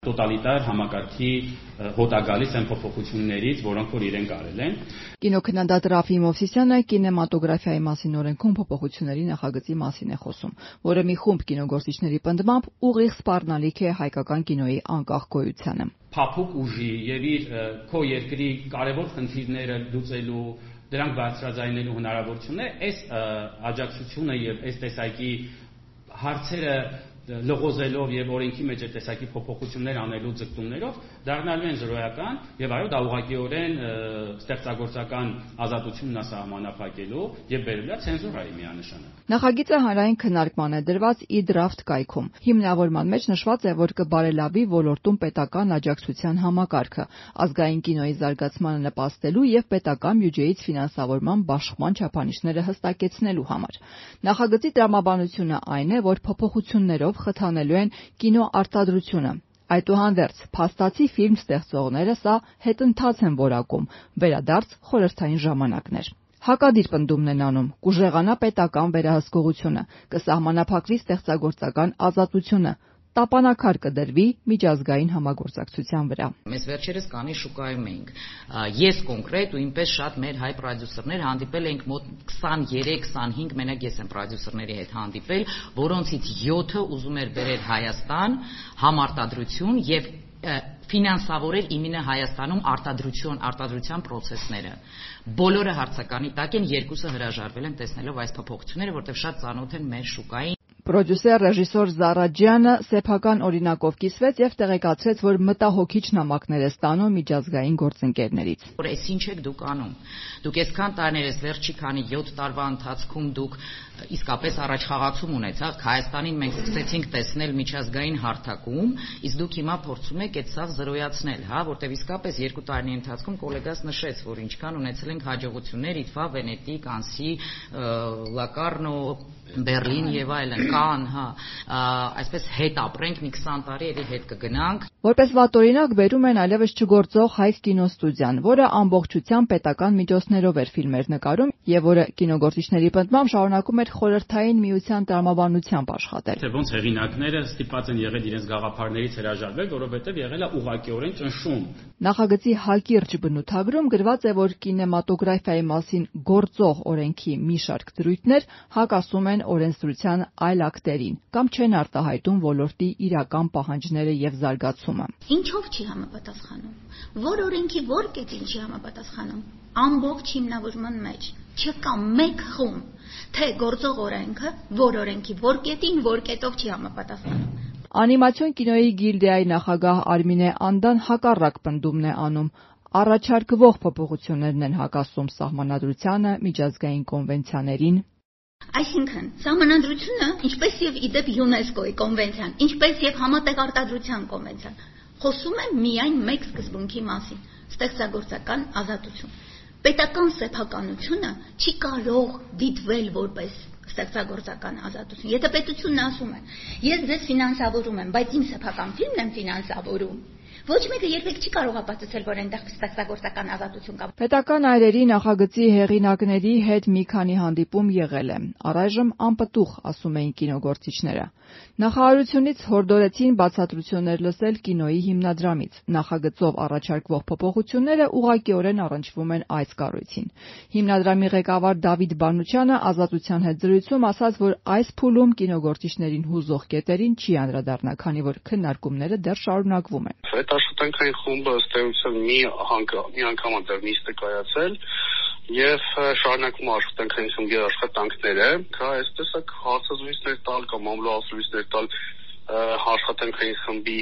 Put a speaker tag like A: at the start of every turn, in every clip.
A: տոտալիտար համակարգի հոտագալիս այն փոփոխություններից, որոնք որ իրենք արել են։
B: Կինոքննադատ Ռաֆի Մովսիսյանը կինեմատոգրաֆիայի մասին օրենքում փոփոխությունների նախագծի մասին է խոսում, որը մի խումբ կինոգործիչների պնդմամբ ուղիղ սպառնալիք է հայկական կինոյի անկախ գոյությանը։
A: Փափուկ ուժի եւ իր քո երկրի կարևոր խնդիրները լուծելու, դրանք բարձրաձայնելու հնարավորությունները այս աջակցությունը եւ այս տեսակի հարցերը լղոզելով եւ օրենքի մեջ այդ տեսակի փոփոխություններ անելու ձգտումներով դառնալու են զրոյական եւ այո դա ուղղակիորեն ստեղծագործական ազատությունն է սահմանափակելու եւ բերելու է ցենզուրայի միանշանակ։
B: Նախագիծը հանրային քննարկման է դրված e-draft կայքում։ Հիմնավորման մեջ նշված է, որ կբարելավի ոլորտում պետական աջակցության համակարգը, ազգային կինոյի զարգացմանը նպաստելու եւ պետական բյուջեից ֆինանսավորման բաշխման չափանիշները հստակեցնելու համար։ Նախագծի տրամաբանությունը այն է, որ փոփոխություններով խթանելու են կինոարտադրությունը։ Այդուհանդերձ, փաստացի ֆիլմ ստեղծողները սա հետընթաց են որակում, վերադարձ խորհրդային ժամանակներ։ Հակադիր պնդումն են անում, կուժեղանա պետական վերահսկողությունը, կսահմանափակվի ստեղծագործական ազատությունը, տապանակար կդրվի միջազգային համագործակցության վրա։
C: Mēs վերջերս կանի շուկայում էինք։ Ես կոնկրետ ու ինպես շատ մեր հայ պրոդյուսերներ հանդիպել էինք մոտ 23-25, մենակ ես եմ պրոդյուսերների հետ հանդիպել, որոնցից 7-ը ուզում էր բերել Հայաստան համարտադրություն եւ ֆինանսավորել իմինը Հայաստանում արտադրության process-ները։ Բոլորը հարցականի տակ են, երկուսը հրաժարվել են տեսնելով այս փոփոխությունները, որտեղ շատ ծանոթ են մեր շուկային։
B: Պրոդյուսեր ռեժիսոր Զարա Ջյանը սեփական օրինակով կիսվեց եւ տեղեկացրեց, որ մտահոգիչ նամակներ է ստանում միջազգային գործընկերներից։
C: Որ այս ինչ եք դուք անում։ Դուք այսքան տարիներ ես վերջի քանի 7 տարվա ընթացքում դուք իսկապես առաջխաղացում ունեցաք։ Հայաստանին մենք սկսեցինք տեսնել միջազգային հարթակում, իսկ դուք հիմա փորձում եք այդ սավ զրոյացնել, հա, որտեղ իսկապես 2 տարիների ընթացքում գոլեգաս նշեց, որ ինչքան ունեցել ենք հաջողություններ IFA, Վենետիկ, Անսի, Լակարնո, Բերլին եւ այլն, Կանն, հա, այսպես հետ ապրենք մի 20 տարի էլի հետ կգնանք։
B: Որպես վատօրինակ բերում են այլևս չգործող Հայք կինոստուդիան, որը ամբողջությամբ պետական միջոցներով էր ֆիլմեր նկարում եւ որը կինոգործիչների պնդմամբ շարունակում էր խորհրդային միության տրամաբանությամբ աշխատել։
A: Թե ոնց հեղինակները ստիպված են եղել իրենց գաղափարներից հրաժարվել, որովհետեւ եղել է ուղղակիորեն ճնշում։
B: Նախագծի հակիրճ բնութագրում գրված է, որ կինեմատոգրաֆիայի մասին գործող օրենքի մի շարք դրույթներ հակասում են օրենսդրության այլ ակտերին կամ չեն արտահայտում ոլորտի իրական պահանջները եւ զարգացումը։
D: Ինչով չի համապատասխանում։ Որ օրենքի որ կետին չի համապատասխանում։ Ամբողջ հիմնավորման մեջ չկա մեկ խումբ, թե գործող օրենքը որ օրենքի որ կետին որ կետով չի համապատասխանում։
B: Անիմացիոն կինոյի գիլդիայի նախագահ Արմինե Անդան հակառակ պնդումն է անում։ Առաջարկվող փոփոխություններն են հակասում սահմանադրությանը, միջազգային կոնվենցիաներին։
D: Այսինքն, սահմանադրությունը, ինչպես եւ իդեպ ՅՈՒՆԵՍԿՕ-ի կոնվենցիան, ինչպես եւ համատեղ արտադրության կոնվենցիան, խոսում է միայն մեկ սկզբունքի մասին՝ ստեղծագործական ազատություն։ Պետական սեփականությունը չի կարող դիտվել որպես ստեղծագործական ազատություն։ Եթե պետությունն ասում է, ես ձեզ ֆինանսավորում եմ, բայց իմ սեփական ֆիլմն եմ ֆինանսավորում, ոչ մեկը երբեք չի կարող ապացուցել, որ այնտեղ ստեղծագործական ազատություն կա։
B: Պետական այրերի նախագծի հեղինակների հետ մի քանի հանդիպում եղել է։ Առայժմ անպտուղ, ասում էին կինոգործիչները։ Նախարարությունից հորդորեցին բացատրություններ լսել կինոյի հիմնադրամից։ Նախագծով առաջարկվող փոփոխությունները ուղղակիորեն առնչվում են այս կառույցին։ Հիմնադրամի ղեկավար Դավիթ Բանուչյանը ազատության հետ զրույցում ասաց, որ այս փուլում կինոգործիչներին հուզող կետերին չի անդրադառնա, քանի որ քննարկումները դեռ շարունակվում են։
E: Այդ աշխատանքային խումբը ըստ էության մի անգամ է դեռ նիստ կայացել եւ շարունակում աշխատանքային խմբի աշխատանքները, կա այսպես հարցազրույցներ տալ կամ ամբողջացույցներ տալ աշխատանքային խմբի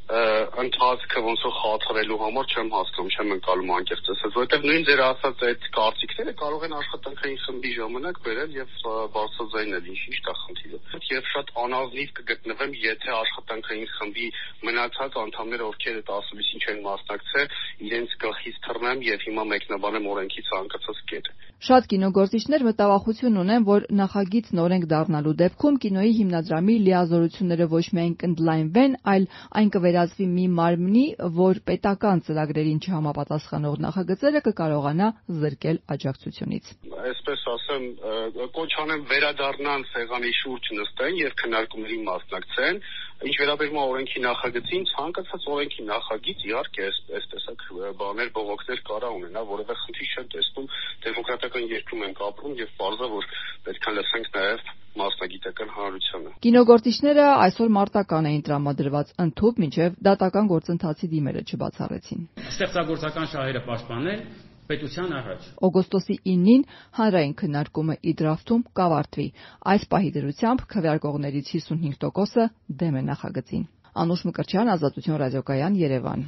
E: ընթացքը ոնց որ խաթարելու համար չեմ հասկանում, չեմ ընկալում անկեղծ ասած, որովհետեւ նույն ձեր ասած այդ կարծիքները կարող են աշխատանքային խմբի ժամանակ վերել եւ բարձրաձայնել ինչ կա խնդիրը։ Եվ շատ անազնիվ կգտնվեմ, եթե աշխատանքային խմբի մնացած անդամները, ովքեր այդ ասուլիսին չեն մասնակցել, իրենց գլխից թռնեմ եւ հիմա մեկնաբանեմ օրենքի ցանկացած կետ։
B: Շատ կինոգործիչներ մտավախություն ունեն, որ նախագիծն օրենք դառնալու դեպքում կինոյի հիմնադրամի լիազորությունները ոչ միայն կընդլայնվեն, այլ այն կվերածվի մի մարմնի, որ պետական ծրագրերին չհամապատասխանող նախագծերը կկարողանա զրկել աջակցությունից։
E: Այսպես ասեմ, կոչ անեմ վերադառնան սեղանի շուրջ նստեն եւ քննարկումների մասնակցեն։ Ինչ վերաբերում է օրենքի նախագծին, ցանկացած օրենքի նախագիծ իհարկե այս տեսակ բաներ, բողոքներ կարա ունենա, որովհետեւ խնդիր չեն տեսնում, դեմոկրատական երկրում ենք ապրում եւ պարզա որ պետք է լսենք նաեւ մասնագիտական հանրությանը։
B: Կինոգործիչները այսօր մարտական էին տրամադրված ընդհուպ մինչև դատական գործընթացի դիմերը չբացառեցին։
A: Ստեղծագործական շահերը պաշտպանել պետության առաջ։
B: Օգոստոսի 9-ին հանրային քննարկումը իդրաֆթում կավարտվի։ Այս պահի դրությամբ քվեարկողներից 55%-ը դեմ է նախագծին։ Անուշ Մկրտչյան, Ազատություն ռադիոկայան, Երևան։